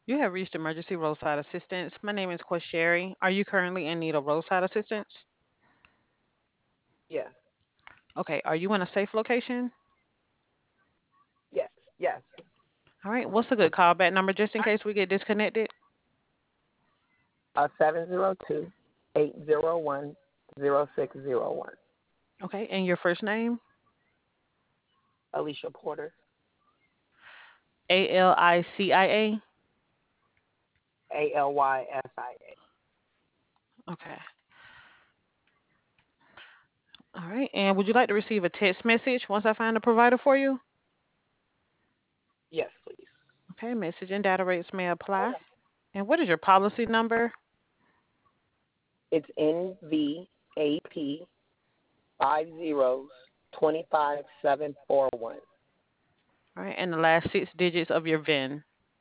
You have reached emergency roadside assistance. My name is Quasheri. Are you currently in need of roadside assistance? Yes, Okay. Are you in a safe location? yes, yes. All right. What's a good callback number just in case we get disconnected? 702 801 0601. Okay. And your first name? Alicia Porter. Alicia. ALYSIA. Okay. All right. And would you like to receive a text message once I find a provider for you? Yes, please. Okay. Message and data rates may apply. And what is your policy number? It's NVAP 5025741. All right. And the last six digits of your VIN.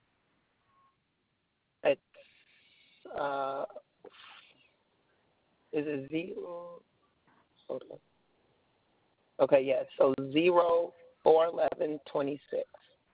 It's uh is it zero? Hold on. Okay, yeah. So 041126.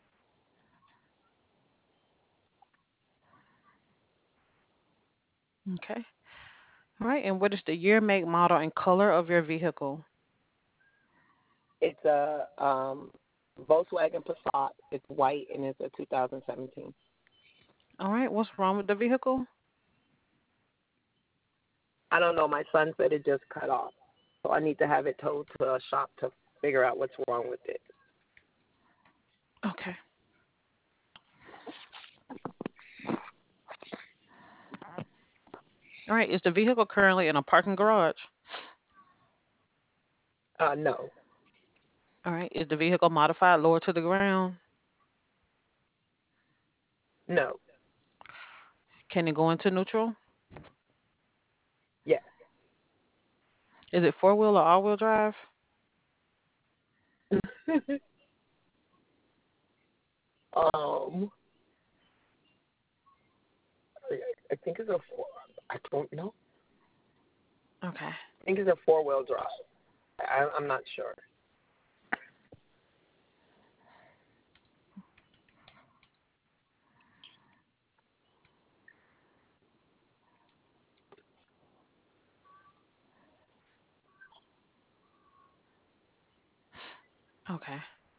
Okay. All right. And what is the year, make, model, and color of your vehicle? It's a Volkswagen Passat. It's white and it's a 2017. All right. What's wrong with the vehicle? I don't know. My son said it just cut off, so I need to have it towed to a shop to figure out what's wrong with it. Okay. All right. Is the vehicle currently in a parking garage? No, All right. Is the vehicle modified lower to the ground? no, Can it go into neutral? yes. Is it four wheel or all wheel drive? um, I think it's a four. I don't know. Okay. I think it's a four-wheel drive. I'm not sure. Okay.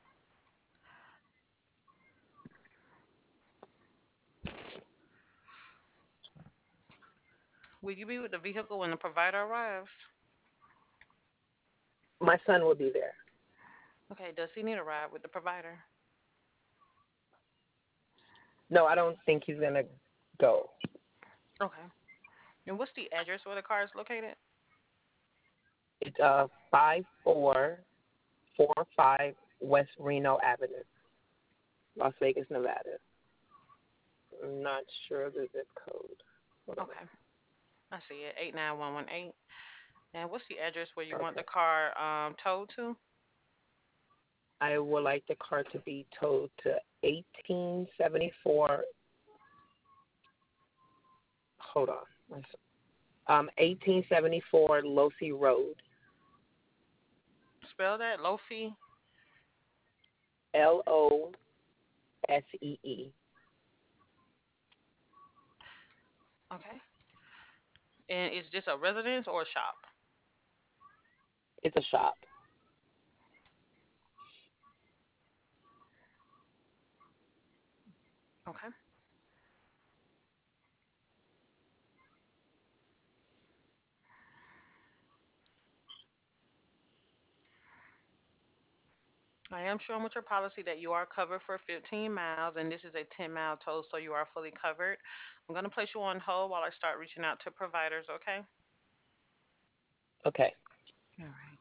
Will you be with the vehicle when the provider arrives? My son will be there. Okay. Does he need a ride with the provider? No, I don't think he's gonna go. Okay. And what's the address where the car is located? It's 5445 West Reno Avenue, Las Vegas, Nevada. I'm not sure the zip code. Hold on. Okay. I see it. 89118. And what's the address where you want the Okay. car towed to? I would like the car to be towed to 1874. Hold on. 1874 Losey Road. Spell that. Lofi. Losee. Okay. And is this a residence or a shop? It's a shop. Okay. I am showing with your policy that you are covered for 15 miles, and this is a 10-mile tow, so you are fully covered. I'm going to place you on hold while I start reaching out to providers, okay? Okay. All right.